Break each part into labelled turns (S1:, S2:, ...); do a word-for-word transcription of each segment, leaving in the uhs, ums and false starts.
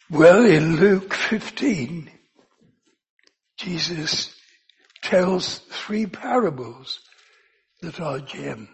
S1: Well, in Luke fifteen, Jesus tells three parables that are gems.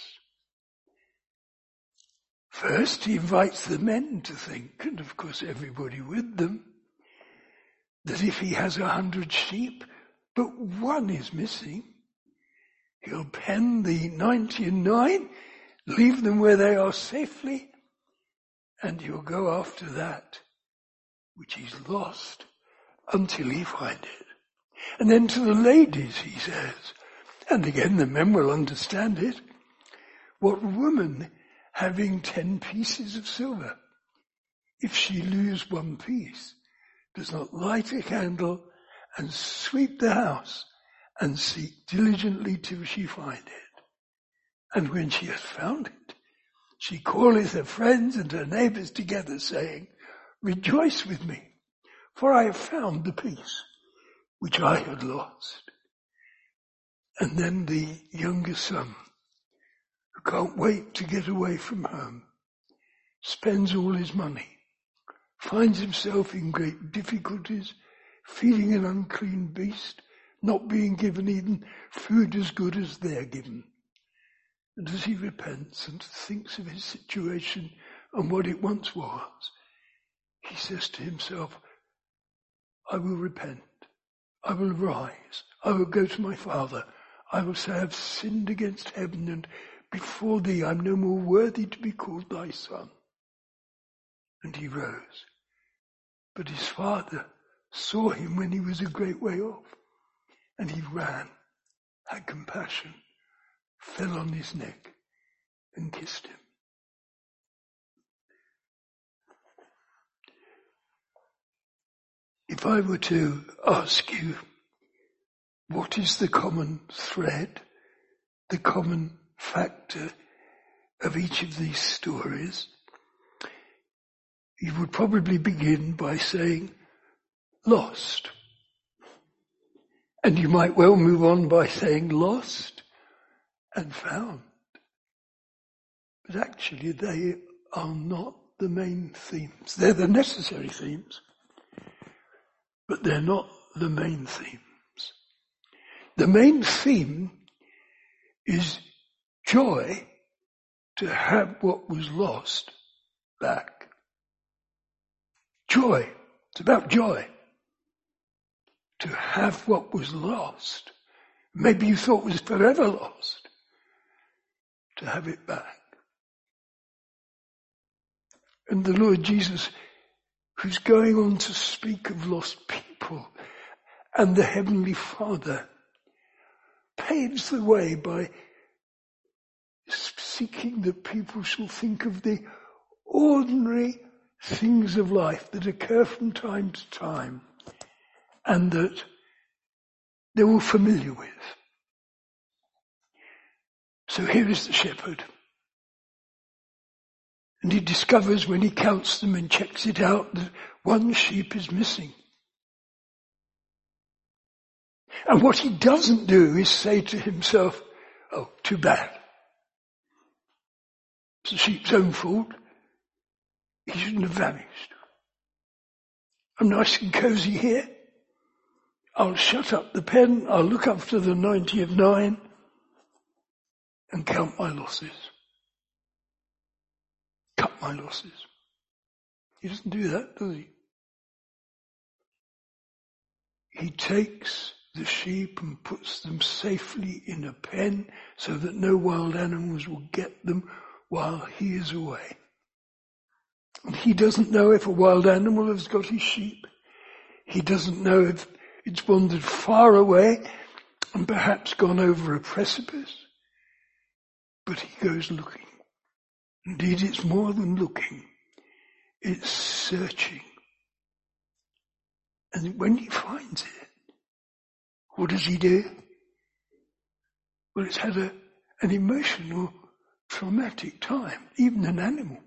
S1: First, he invites the men to think, and of course everybody with them, that if he has a hundred sheep, but one is missing, he'll pen the ninety and nine, leave them where they are safely, and he'll go after that which he's lost until he find it. And then to the ladies he says, and again the men will understand it, what woman having ten pieces of silver, if she lose one piece, does not light a candle and sweep the house and seek diligently till she find it. And when she has found it, she calleth her friends and her neighbors together, saying, Rejoice with me, for I have found the piece which I had lost. And then the younger son, who can't wait to get away from home, spends all his money, finds himself in great difficulties, feeding an unclean beast, not being given even food as good as they're given. And as he repents and thinks of his situation and what it once was, he says to himself, I will repent. I will rise. I will go to my father. I will say, I have sinned against heaven, and before thee I am no more worthy to be called thy son. And he rose. But his father saw him when he was a great way off, and he ran, had compassion, fell on his neck, and kissed him. If I were to ask you, what is the common thread, the common factor of each of these stories, you would probably begin by saying, lost. And you might well move on by saying lost and found. But actually they are not the main themes. They're the necessary themes, but they're not the main themes. The main theme is joy to have what was lost back. Joy. It's about joy. To have what was lost. Maybe you thought was forever lost. To have it back. And the Lord Jesus, who's going on to speak of lost people and the Heavenly Father, paves the way by seeking that people shall think of the ordinary things of life that occur from time to time and that they're all familiar with. So here is the shepherd. And he discovers when he counts them and checks it out that one sheep is missing. And what he doesn't do is say to himself, oh, too bad. It's the sheep's own fault. He shouldn't have vanished. I'm nice and cozy here. I'll shut up the pen. I'll look after the ninety of nine and count my losses. Cut my losses. He doesn't do that, does he? He takes the sheep and puts them safely in a pen so that no wild animals will get them while he is away. And he doesn't know if a wild animal has got his sheep. He doesn't know if it's wandered far away and perhaps gone over a precipice. But he goes looking. Indeed, it's more than looking. It's searching. And when he finds it, what does he do? Well, it's had a, an emotional, traumatic time, even an animal.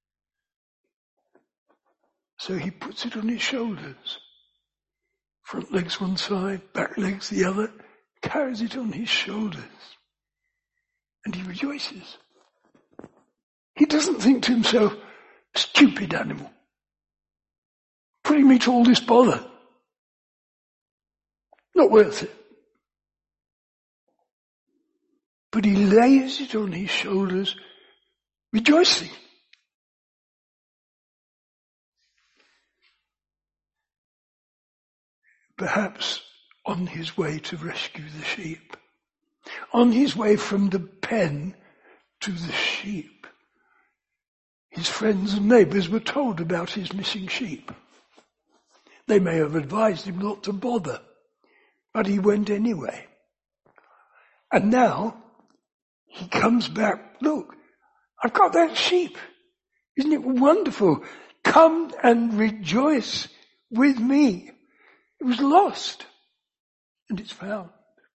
S1: So he puts it on his shoulders. Front legs one side, back legs the other, carries it on his shoulders. And he rejoices. He doesn't think to himself, stupid animal. putting me to all this bother. Not worth it. But he lays it on his shoulders, rejoicing. Perhaps on his way to rescue the sheep. On his way from the pen to the sheep. His friends and neighbours were told about his missing sheep. They may have advised him not to bother, but he went anyway. And now he comes back, look, I've got that sheep. Isn't it wonderful? Come and rejoice with me. It was lost and it's found.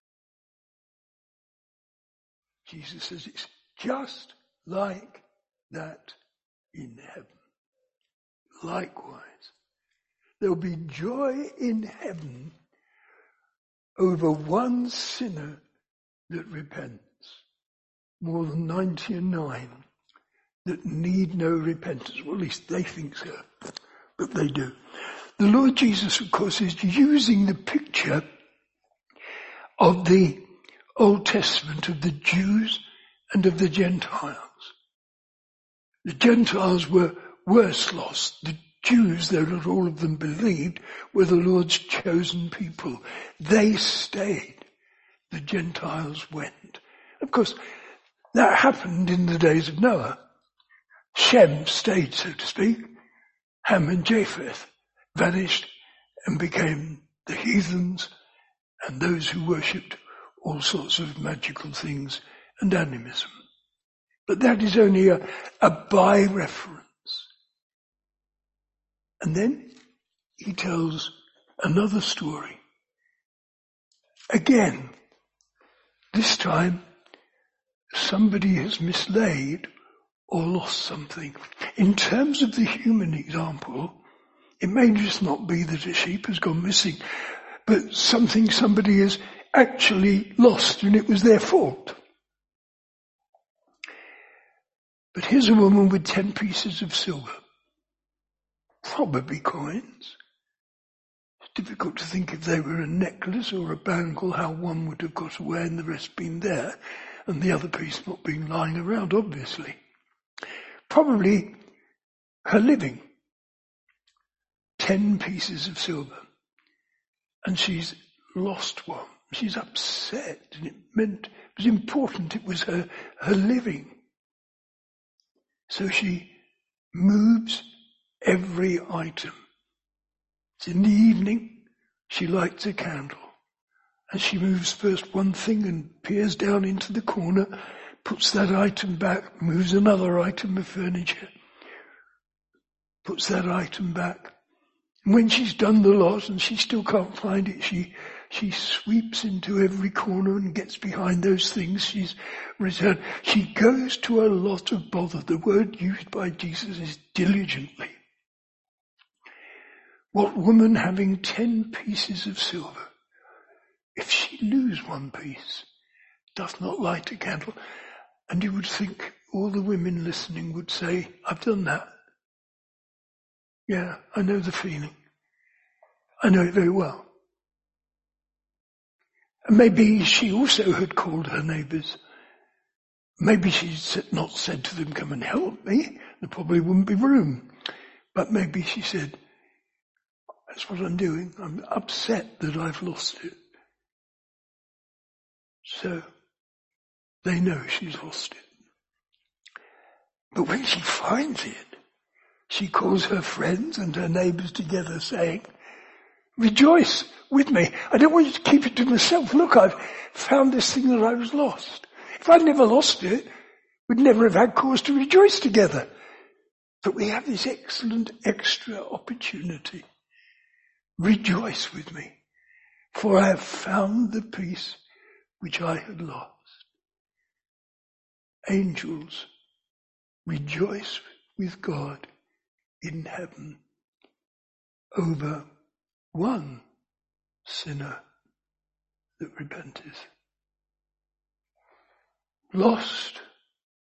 S1: Jesus says it's just like that in heaven. Likewise, there'll be joy in heaven over one sinner that repents, more than ninety-nine that need no repentance. Well, at least they think so, but they do. The Lord Jesus, of course, is using the picture of the Old Testament, of the Jews and of the Gentiles. The Gentiles were worse lost. The Jews, though not all of them believed, were the Lord's chosen people. They stayed. The Gentiles went. Of course, that happened in the days of Noah. Shem stayed, so to speak. Ham and Japheth vanished and became the heathens and those who worshipped all sorts of magical things and animism. But that is only a, a by reference. And then he tells another story. Again, this time somebody has mislaid or lost something. In terms of the human example, it may just not be that a sheep has gone missing, but something somebody has actually lost and it was their fault. But here's a woman with ten pieces of silver, probably coins. It's difficult to think if they were a necklace or a bangle, how one would have got away and the rest been there, and the other piece not being lying around, obviously. Probably her living. Ten pieces of silver. And she's lost one. She's upset, and it meant, it was important, it was her, her living. So she moves every item. It's in the evening, she lights a candle. And she moves first one thing and peers down into the corner, puts that item back, moves another item of furniture, puts that item back. And when she's done the lot and she still can't find it, she she sweeps into every corner and gets behind those things she's returned. She goes to a lot of bother. The word used by Jesus is diligently. What woman having ten pieces of silver, if she lose one piece, doth not light a candle? And you would think all the women listening would say, I've done that. Yeah, I know the feeling. I know it very well. And maybe she also had called her neighbours. Maybe she'd not said to them, come and help me. There probably wouldn't be room. But maybe she said, that's what I'm doing. I'm upset that I've lost it. So they know she's lost it. But when she finds it, she calls her friends and her neighbours together saying, rejoice with me. I don't want you to keep it to myself. Look, I've found this thing that I was lost. If I'd never lost it, we'd never have had cause to rejoice together. But we have this excellent extra opportunity. Rejoice with me, for I have found the peace which I had lost. Angels, rejoice with God in heaven over one sinner that repenteth. Lost,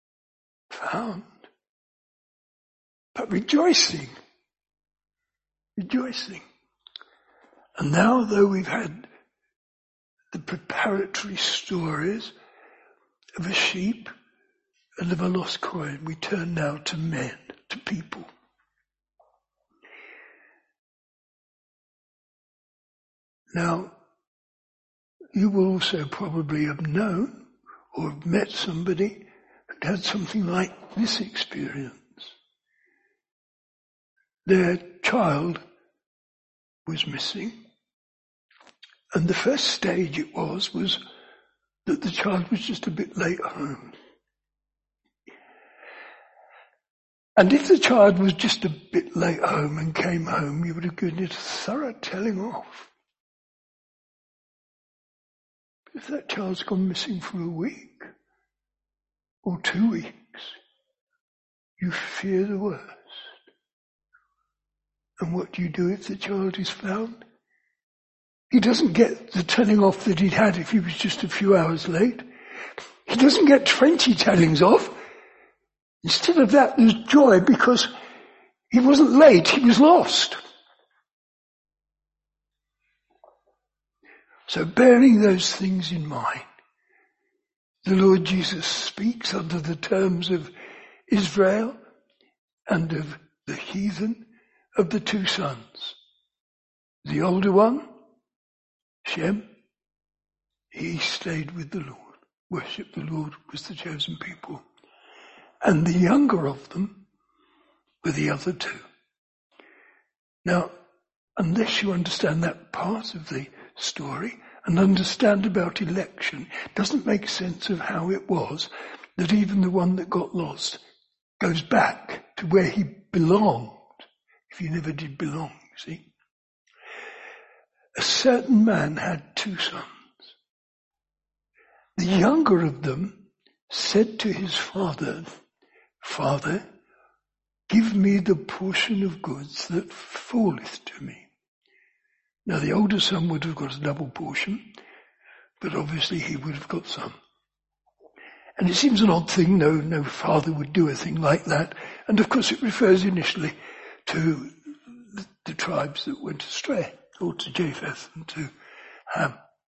S1: found, but rejoicing. rejoicing. And now, though we've had the preparatory stories of a sheep and of a lost coin, we turn now to men, to people. Now, you will also probably have known or have met somebody who'd had something like this experience. Their child was missing, and the first stage it was, was that the child was just a bit late home. And if the child was just a bit late home and came home, you would have given it a thorough telling off. If that child's gone missing for a week or two weeks, you fear the worst. And what do you do if the child is found? He doesn't get the telling off that he'd had if he was just a few hours late. He doesn't get twenty tellings off. Instead of that, there's joy because he wasn't late, he was lost. So bearing those things in mind, the Lord Jesus speaks under the terms of Israel and of the heathen, of the two sons. The older one, Shem, he stayed with the Lord, worshipped the Lord, was the chosen people. And the younger of them were the other two. Now, unless you understand that part of the story and understand about election, it doesn't make sense of how it was that even the one that got lost goes back to where he belonged, if he never did belong, you see. A certain man had two sons. The younger of them said to his father, "Father, give me the portion of goods that falleth to me." Now the older son would have got a double portion, but obviously he would have got some. And it seems an odd thing, no, no father would do a thing like that. And of course it refers initially to the, the tribes that went astray, or to Japheth and to Ham.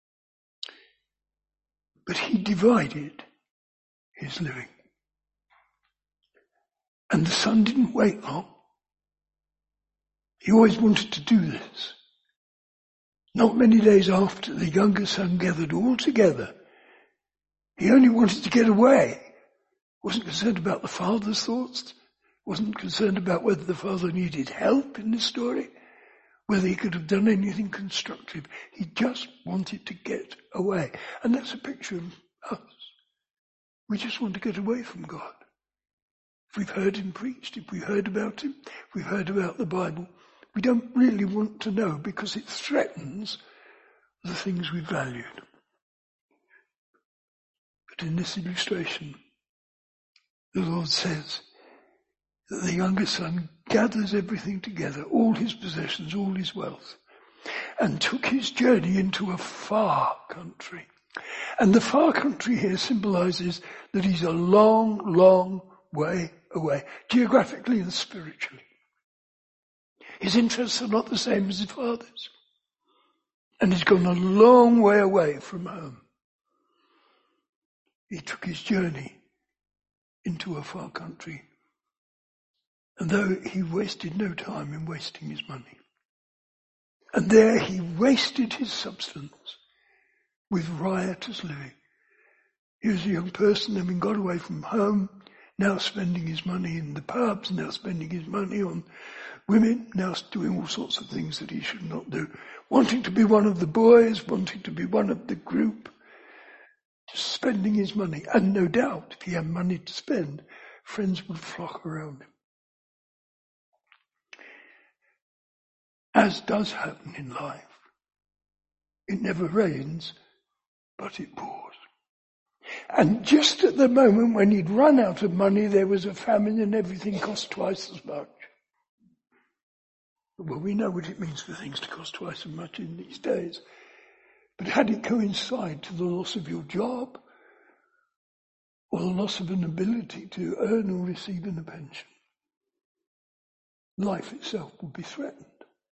S1: But he divided his living. And the son didn't wait long. He always wanted to do this. Not many days after, the younger son gathered all together. He only wanted to get away. Wasn't concerned about the father's thoughts. Wasn't concerned about whether the father needed help in this story. Whether he could have done anything constructive. He just wanted to get away. And that's a picture of us. We just want to get away from God. If we've heard him preached, if we've heard about him, if we've heard about the Bible, we don't really want to know because it threatens the things we valued. But in this illustration, the Lord says that the younger son gathers everything together, all his possessions, all his wealth, and took his journey into a far country. And the far country here symbolizes that he's a long, long way away, geographically and spiritually. His interests are not the same as his father's. And he's gone a long way away from home. He took his journey into a far country. And though he wasted no time in wasting his money. And there he wasted his substance with riotous living. He was a young person having got away from home, now spending his money in the pubs, now spending his money on women, now doing all sorts of things that he should not do. Wanting to be one of the boys, wanting to be one of the group, just spending his money. And no doubt, if he had money to spend, friends would flock around him. As does happen in life. It never rains, but it pours. And just at the moment when he'd run out of money, there was a famine and everything cost twice as much. Well, we know what it means for things to cost twice as much in these days. But had it coincide to the loss of your job or the loss of an ability to earn or receive a pension, life itself would be threatened.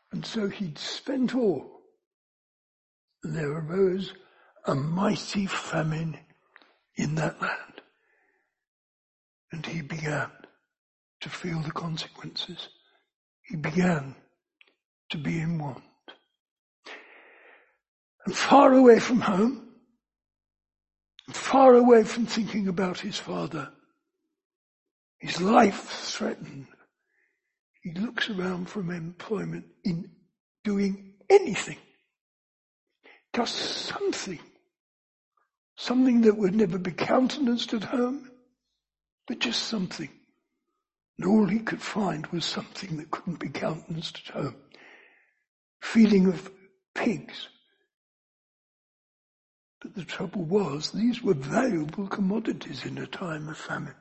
S1: And so he'd spent all. And there arose a mighty famine in that land. And he began to feel the consequences. He began to be in want. And far away from home, far away from thinking about his father, his life threatened, he looks around for employment in doing anything, just something, something that would never be countenanced at home, but just something. And all he could find was something that couldn't be countenanced at home. Feeding of pigs. But the trouble was, these were valuable commodities in a time of famine.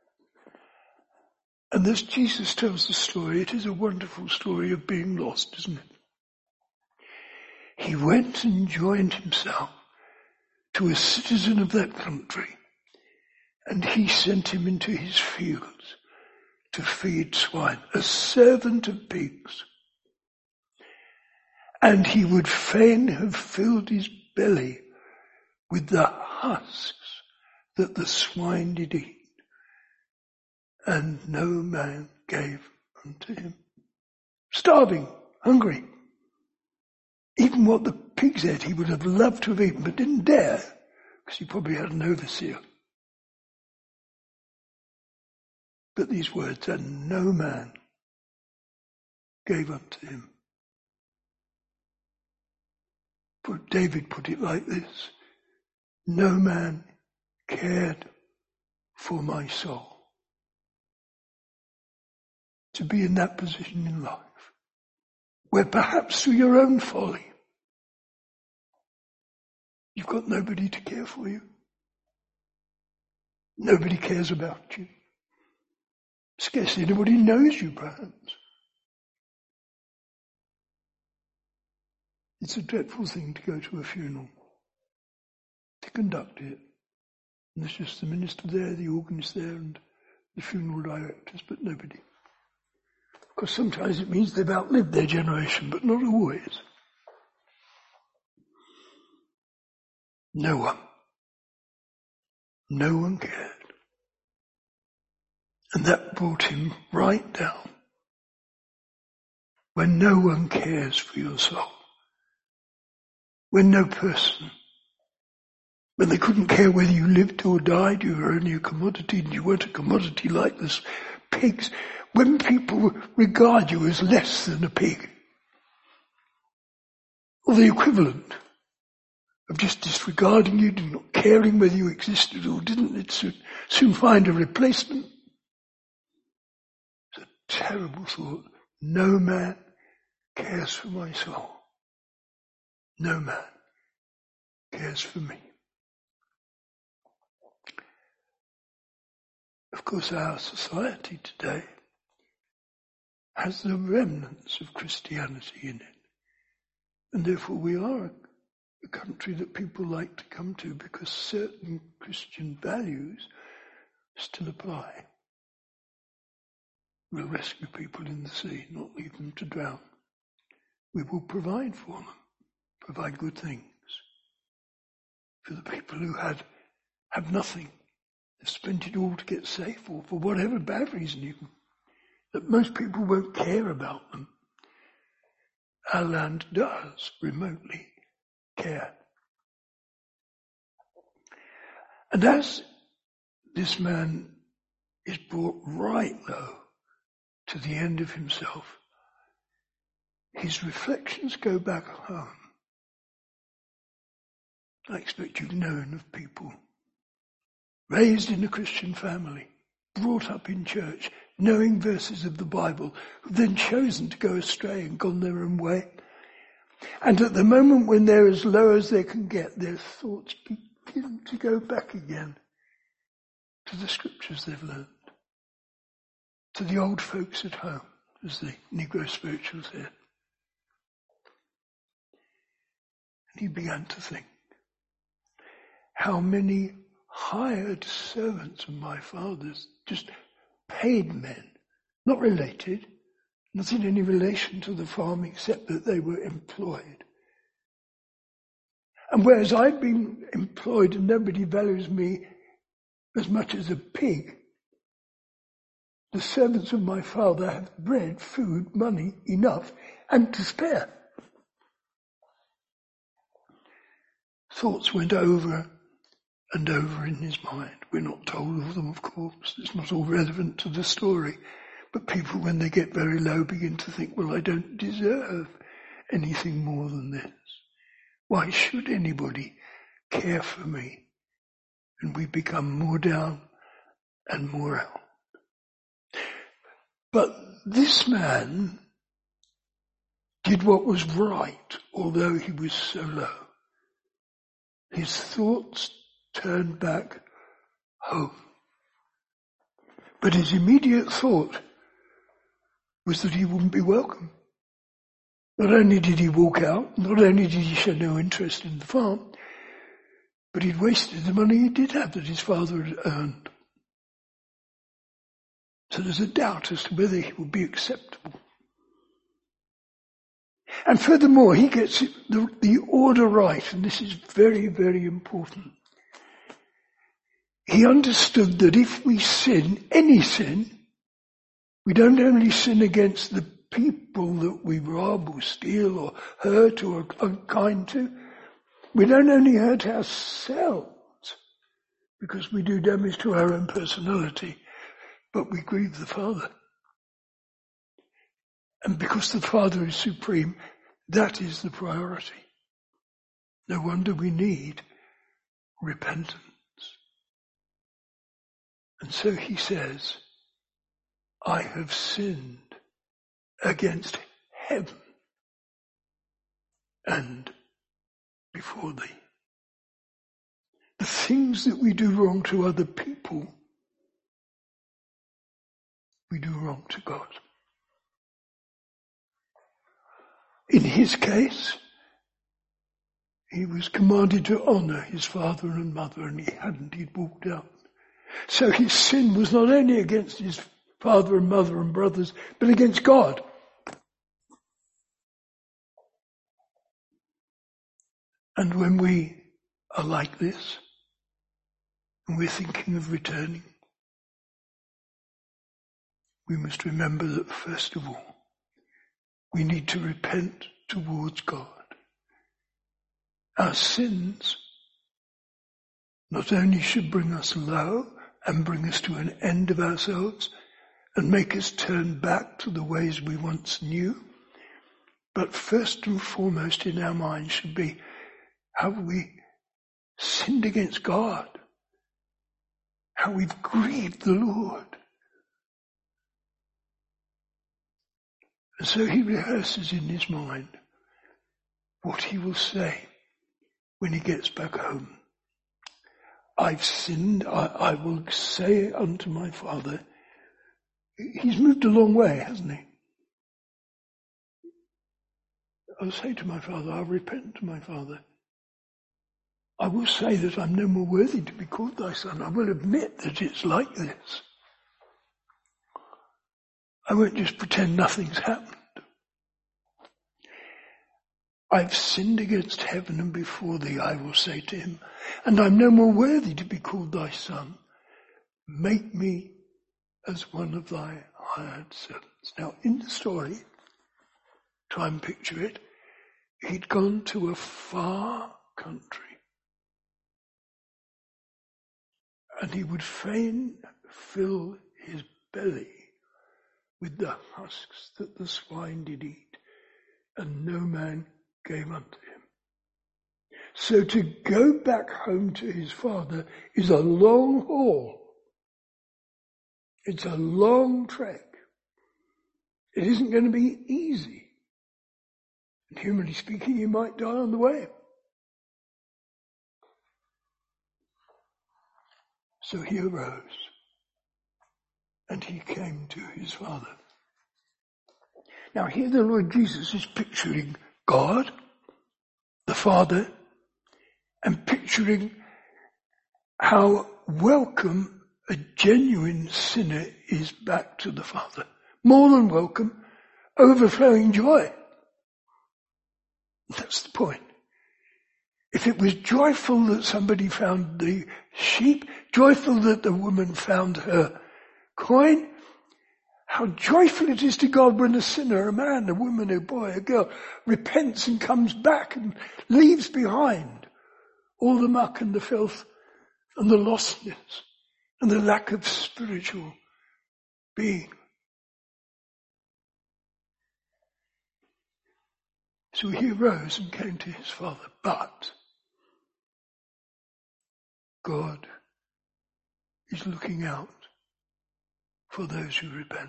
S1: And as Jesus tells the story, it is a wonderful story of being lost, isn't it? He went and joined himself to a citizen of that country, and he sent him into his fields to feed swine, a servant of pigs. And he would fain have filled his belly with the husks that the swine did eat. And no man gave unto him. Starving, hungry. Even what the pigs ate he would have loved to have eaten, but didn't dare, because he probably had an overseer. But these words, and no man gave unto him. But David put it like this: no man cared for my soul. To be in that position in life, where perhaps through your own folly, you've got nobody to care for you. Nobody cares about you. Scarcely anybody knows you, perhaps. It's a dreadful thing to go to a funeral, to conduct it. And there's just the minister there, the organist there, and the funeral directors, but nobody. Because sometimes it means they've outlived their generation, but not always. No one. No one cared. And that brought him right down. When no one cares for your soul. When no person, when they couldn't care whether you lived or died, you were only a commodity, and you weren't a commodity like this pigs. When people regard you as less than a pig, or the equivalent of just disregarding you, not caring whether you existed or didn't, it soon, soon find a replacement. It's a terrible thought. No man cares for my soul. No man cares for me. Of course, our society today has the remnants of Christianity in it. And therefore we are a, a country that people like to come to because certain Christian values still apply. We'll rescue people in the sea, not leave them to drown. We will provide for them, provide good things. For the people who had have nothing, they've spent it all to get safe, or for whatever bad reason you can, that most people won't care about them. Our land does remotely care. And as this man is brought right low to the end of himself, his reflections go back home. I expect you've known of people raised in a Christian family, brought up in church, knowing verses of the Bible, who've then chosen to go astray and gone their own way. And at the moment when they're as low as they can get, their thoughts begin to go back again to the scriptures they've learned, to the old folks at home, as the Negro spiritual said. And he began to think, how many hired servants of my father's, just paid men, not related, not in any relation to the farm except that they were employed. And whereas I've been employed and nobody values me as much as a pig, the servants of my father have bread, food, money enough and to spare. Thoughts went over and over in his mind. We're not told of them, of course. It's not all relevant to the story. But people, when they get very low, begin to think, well, I don't deserve anything more than this. Why should anybody care for me? And we become more down and more out. But this man did what was right, although he was so low. His thoughts turned back home. But his immediate thought was that he wouldn't be welcome. Not only did he walk out, not only did he show no interest in the farm, but he'd wasted the money he did have that his father had earned. So there's a doubt as to whether he would be acceptable. And furthermore, he gets the, the order right, and this is very, very important. He understood that if we sin, any sin, we don't only sin against the people that we rob or steal or hurt or are unkind to, we don't only hurt ourselves because we do damage to our own personality, but we grieve the Father. And because the Father is supreme, that is the priority. No wonder we need repentance. And so he says, I have sinned against heaven and before thee. The things that we do wrong to other people, we do wrong to God. In his case, he was commanded to honour his father and mother, and he hadn't, he'd walked out. So his sin was not only against his father and mother and brothers, but against God. And when we are like this, and we're thinking of returning, we must remember that first of all, we need to repent towards God. Our sins not only should bring us low and bring us to an end of ourselves and make us turn back to the ways we once knew, but first and foremost in our minds should be how we sinned against God, how we've grieved the Lord. And so he rehearses in his mind what he will say when he gets back home. I've sinned, I, I will say unto my father. He's moved a long way, hasn't he? I'll say to my father, I'll repent to my father. I will say that I'm no more worthy to be called thy son. I will admit that it's like this. I won't just pretend nothing's happened. I've sinned against heaven and before thee, I will say to him, and I'm no more worthy to be called thy son. Make me as one of thy hired servants. Now, in the story, try and picture it, he'd gone to a far country. And he would fain fill his belly with the husks that the swine did eat, and no man gave unto him. So to go back home to his father is a long haul. It's a long trek. It isn't going to be easy. And humanly speaking, you might die on the way. So he arose, and he came to his father. Now here the Lord Jesus is picturing God, the Father, and picturing how welcome a genuine sinner is back to the Father. More than welcome, overflowing joy. That's the point. If it was joyful that somebody found the sheep, joyful that the woman found her coin, how joyful it is to God when a sinner, a man, a woman, a boy, a girl, repents and comes back and leaves behind all the muck and the filth and the lostness and the lack of spiritual being. So he arose and came to his father, but God is looking out for those who repent.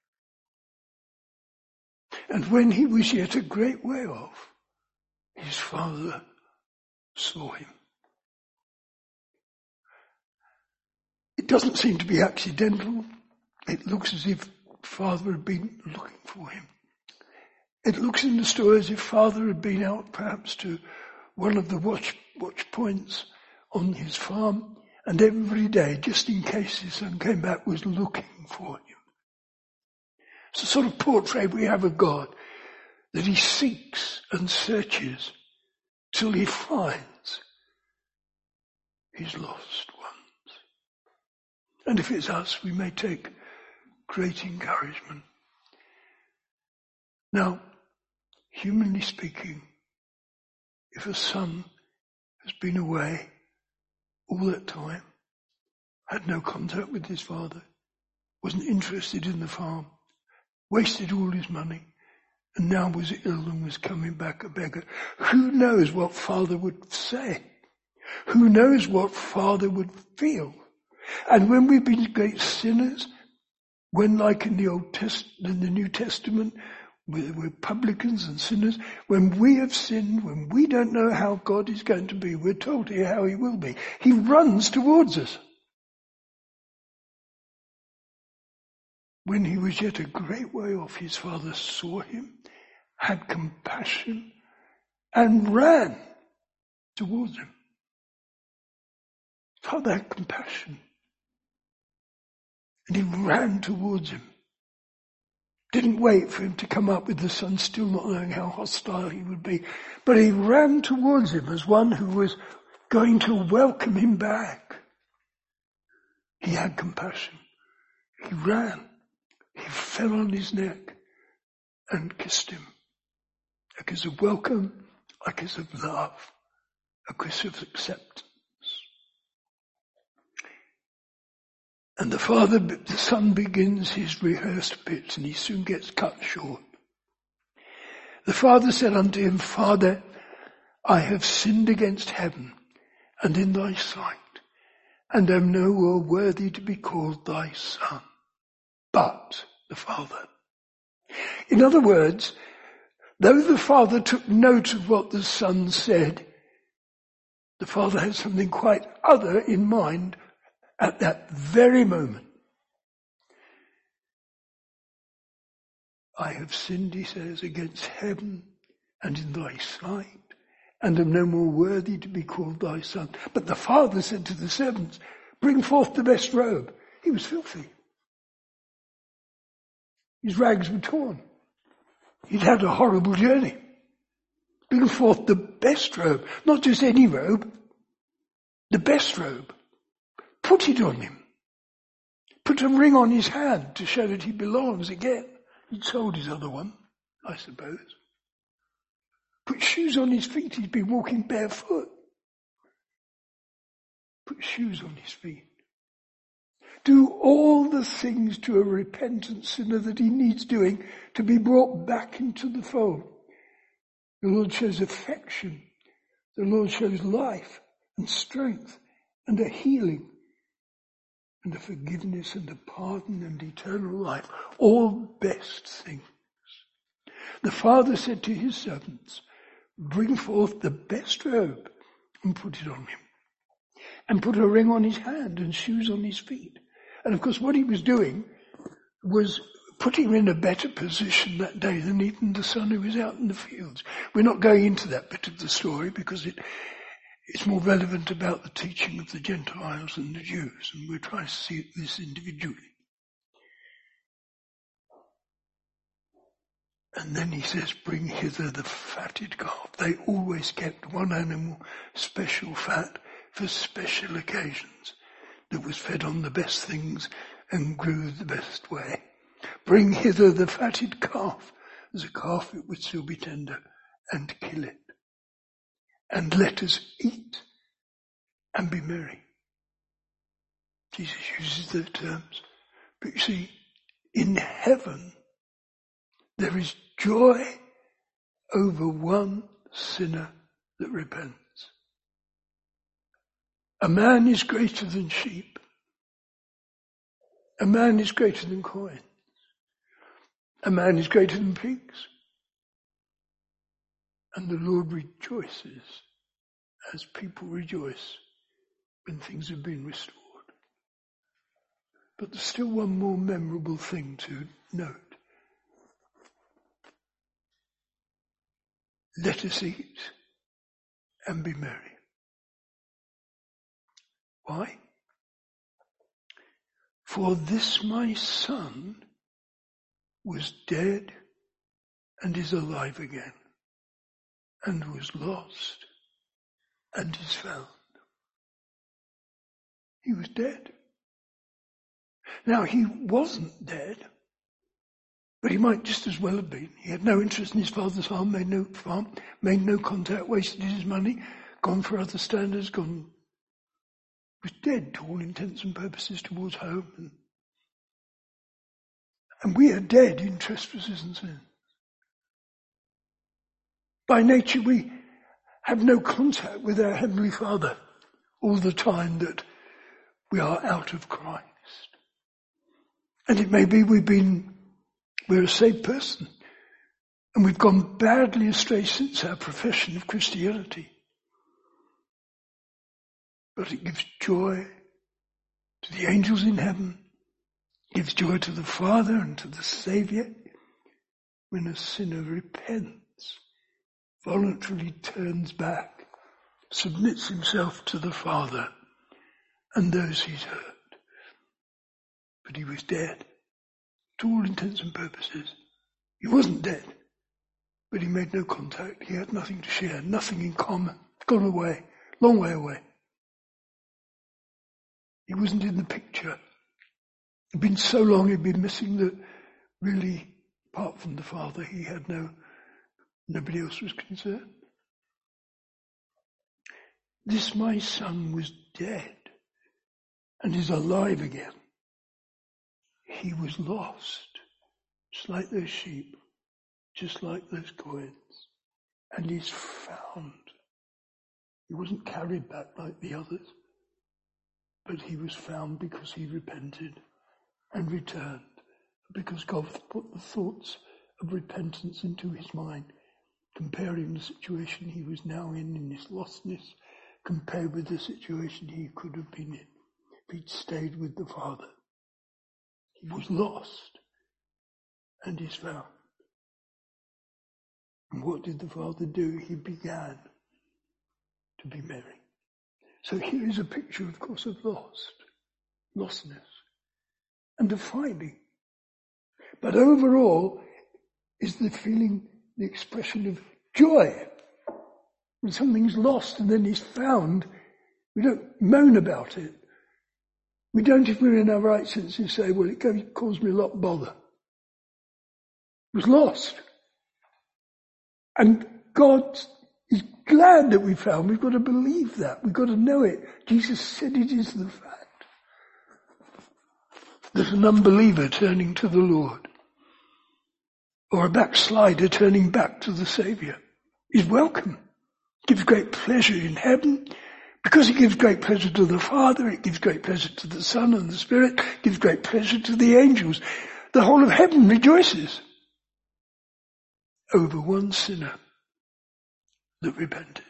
S1: And when he was yet a great way off, his father saw him. It doesn't seem to be accidental. It looks as if father had been looking for him. It looks in the story as if father had been out perhaps to one of the watch, watch points on his farm, and every day, just in case his son came back, was looking for him. It's the sort of portrait we have of God, that he seeks and searches till he finds his lost ones. And if it's us, we may take great encouragement. Now, humanly speaking, if a son has been away all that time, had no contact with his father, wasn't interested in the farm, wasted all his money, and now was ill and was coming back a beggar, who knows what father would say? Who knows what father would feel? And when we've been great sinners, when like in the Old Testament, in the New Testament, we're, we're publicans and sinners, when we have sinned, when we don't know how God is going to be, we're told here how he will be. He runs towards us. When he was yet a great way off, his father saw him, had compassion, and ran towards him. Father had compassion. And he ran towards him. Didn't wait for him to come up with the son, still not knowing how hostile he would be. But he ran towards him as one who was going to welcome him back. He had compassion. He ran. He fell on his neck and kissed him. A kiss of welcome, a kiss of love, a kiss of acceptance. And the father, the son begins his rehearsed bit, and he soon gets cut short. The father said unto him, Father, I have sinned against heaven and in thy sight, and am no more worthy to be called thy son. But the father. In other words, though the father took note of what the son said, the father had something quite other in mind at that very moment. I have sinned, he says, against heaven and in thy sight, and am no more worthy to be called thy son. But the father said to the servants, bring forth the best robe. He was filthy. His rags were torn. He'd had a horrible journey. Bring forth the best robe, not just any robe, the best robe. Put it on him. Put a ring on his hand to show that he belongs again. He'd sold his other one, I suppose. Put shoes on his feet. He'd been walking barefoot. Put shoes on his feet. Do all the things to a repentant sinner that he needs doing to be brought back into the fold. The Lord shows affection. The Lord shows life and strength and a healing and a forgiveness and a pardon and eternal life. All best things. The father said to his servants, bring forth the best robe and put it on him. And put a ring on his hand and shoes on his feet. And of course what he was doing was putting him in a better position that day than even the son who was out in the fields. We're not going into that bit of the story because it, it's more relevant about the teaching of the Gentiles and the Jews, and we're trying to see this individually. And then he says, bring hither the fatted calf. They always kept one animal, special fat, for special occasions, that was fed on the best things and grew the best way. Bring hither the fatted calf. As a calf it would still be tender, and kill it. And let us eat and be merry. Jesus uses those terms. But you see, in heaven, there is joy over one sinner that repents. A man is greater than sheep. A man is greater than coins. A man is greater than pigs. And the Lord rejoices as people rejoice when things have been restored. But there's still one more memorable thing to note. Let us eat and be merry. Why? For this my son was dead and is alive again, and was lost and is found. He was dead. Now, he wasn't dead, but he might just as well have been. He had no interest in his father's farm, made no farm, made no contact, wasted his money, gone for other standards, gone, was dead to all intents and purposes towards home. And, and we are dead in trespasses and sins. By nature, we have no contact with our Heavenly Father all the time that we are out of Christ. And it may be we've been, we're a saved person, and we've gone badly astray since our profession of Christianity. But it gives joy to the angels in heaven, gives joy to the Father and to the Saviour when a sinner repents, voluntarily turns back, submits himself to the Father and those he's hurt. But he was dead, to all intents and purposes. He wasn't dead, but he made no contact. He had nothing to share, nothing in common. Gone away, long way away. He wasn't in the picture. It'd been so long he'd been missing that really, apart from the Father, he had no, nobody else was concerned. This my son was dead and is alive again. He was lost, just like those sheep, just like those coins, and he's found. He wasn't carried back like the others, but he was found because he repented and returned, because God put the thoughts of repentance into his mind, comparing the situation he was now in, in his lostness, compared with the situation he could have been in if he'd stayed with the Father. He was lost and is found. And what did the Father do? He began to be merry. So here is a picture, of course, of lost, lostness, and of finding. But overall is the feeling, the expression of joy. When something's lost and then is found, we don't moan about it. We don't, if we're in our right senses, say, well, it caused me a lot of bother. It was lost. And God is glad that we found. We've got to believe that. We've got to know it. Jesus said it is the fact. That an unbeliever turning to the Lord, or a backslider turning back to the Saviour, is welcome. Gives great pleasure in heaven. Because it gives great pleasure to the Father, it gives great pleasure to the Son and the Spirit, it gives great pleasure to the angels. The whole of heaven rejoices over one sinner that repenteth.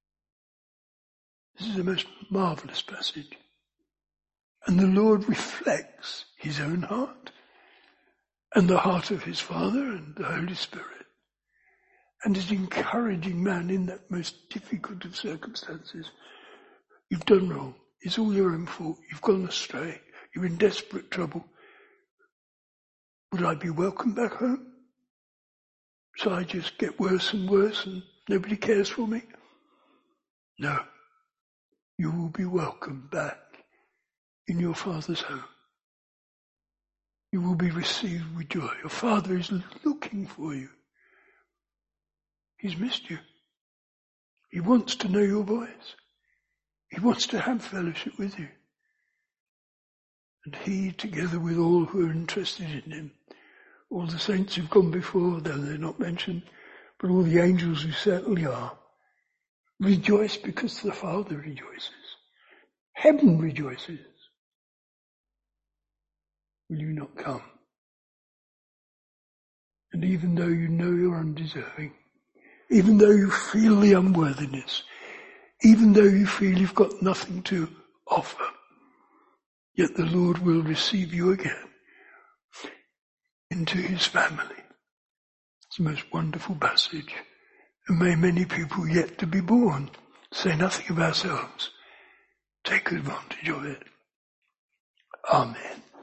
S1: This is a most marvellous passage. And the Lord reflects his own heart and the heart of his Father and the Holy Spirit, and is encouraging man in that most difficult of circumstances. You've done wrong. It's all your own fault. You've gone astray. You're in desperate trouble. Would I be welcome back home? So I just get worse and worse and nobody cares for me? No. You will be welcomed back in your Father's home. You will be received with joy. Your Father is looking for you. He's missed you. He wants to know your voice. He wants to have fellowship with you. And he, together with all who are interested in him, all the saints who've gone before, though they're not mentioned, but all the angels who certainly are, rejoice because the Father rejoices. Heaven rejoices. Will you not come? And even though you know you're undeserving, even though you feel the unworthiness, even though you feel you've got nothing to offer, yet the Lord will receive you again into his family. It's the most wonderful passage. And may many people yet to be born say nothing of ourselves. Take advantage of it. Amen.